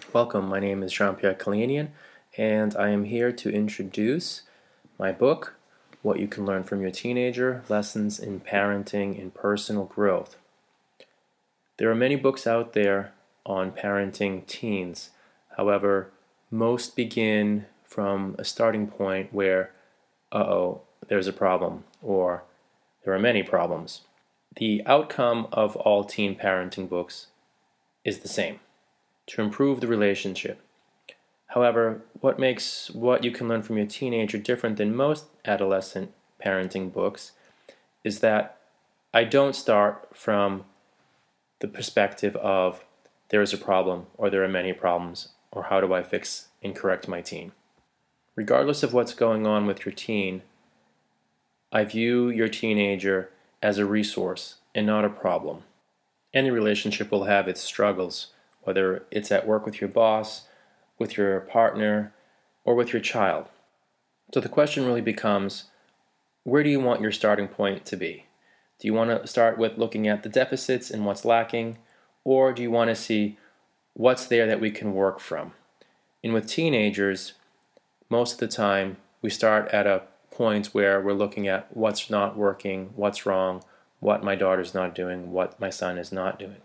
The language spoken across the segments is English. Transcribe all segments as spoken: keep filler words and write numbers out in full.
Welcome, my name is Jean-Pierre Kalanian, and I am here to introduce my book, What You Can Learn from Your Teenager, Lessons in Parenting and Personal Growth. There are many books out there on parenting teens. However, most begin from a starting point where, uh-oh, there's a problem, or there are many problems. The outcome of all teen parenting books is the same: to improve the relationship. However, what makes What You Can Learn from Your Teenager different than most adolescent parenting books is that I don't start from the perspective of there is a problem, or there are many problems, or how do I fix and correct my teen. Regardless of what's going on with your teen, I view your teenager as a resource and not a problem. Any relationship will have its struggles, whether it's at work with your boss, with your partner, or with your child. So the question really becomes, where do you want your starting point to be? Do you want to start with looking at the deficits and what's lacking, or do you want to see what's there that we can work from? And with teenagers, most of the time, we start at a point where we're looking at what's not working, what's wrong, what my daughter's not doing, what my son is not doing.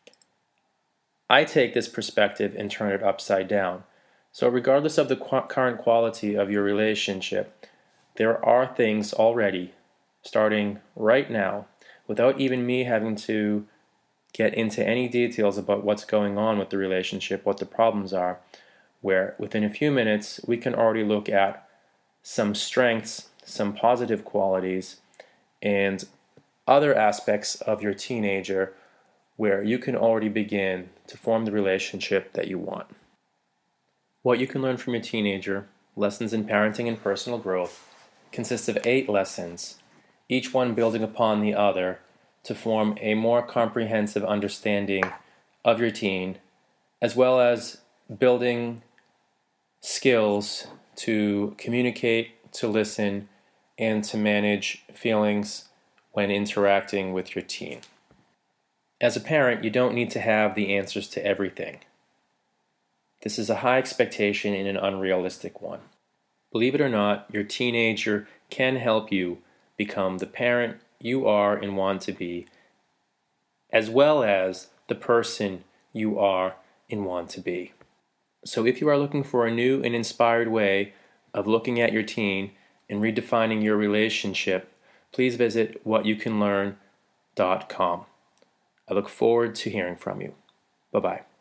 I take this perspective and turn it upside down. So regardless of the qu- current quality of your relationship, there are things already, starting right now, without even me having to get into any details about what's going on with the relationship, what the problems are, where within a few minutes we can already look at some strengths, some positive qualities, and other aspects of your teenager where you can already begin to form the relationship that you want. What You Can Learn from Your Teenager, Lessons in Parenting and Personal Growth, consists of eight lessons, each one building upon the other to form a more comprehensive understanding of your teen, as well as building skills to communicate, to listen, and to manage feelings when interacting with your teen. As a parent, you don't need to have the answers to everything. This is a high expectation and an unrealistic one. Believe it or not, your teenager can help you become the parent you are and want to be, as well as the person you are and want to be. So if you are looking for a new and inspired way of looking at your teen and redefining your relationship, please visit what you can learn dot com. I look forward to hearing from you. Bye-bye.